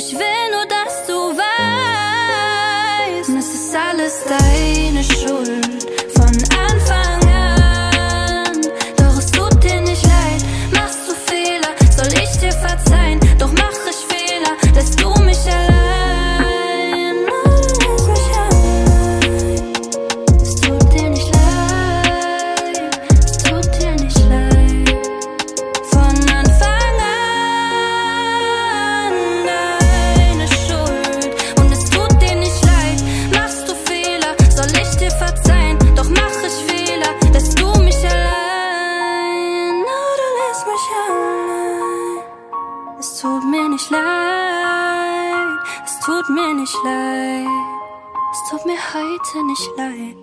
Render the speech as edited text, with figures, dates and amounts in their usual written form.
Ich will nur, dass du weißt, es ist alles deine Schuld von Anfang an. Doch es tut dir nicht leid, machst du Fehler, soll ich dir verzeihen? Doch mach ich Fehler, lässt du mich allein. Oh, du lässt mich allein. Es tut dir nicht leid, es tut dir nicht leid. Von Anfang an deine Schuld. Und es tut dir nicht leid, machst du Fehler, soll ich dir verzeihen? Doch mach ich Fehler, lässt du mich allein. Oh, du lässt mich allein. Es tut mir nicht leid, es tut mir nicht leid, es tut mir heute nicht leid.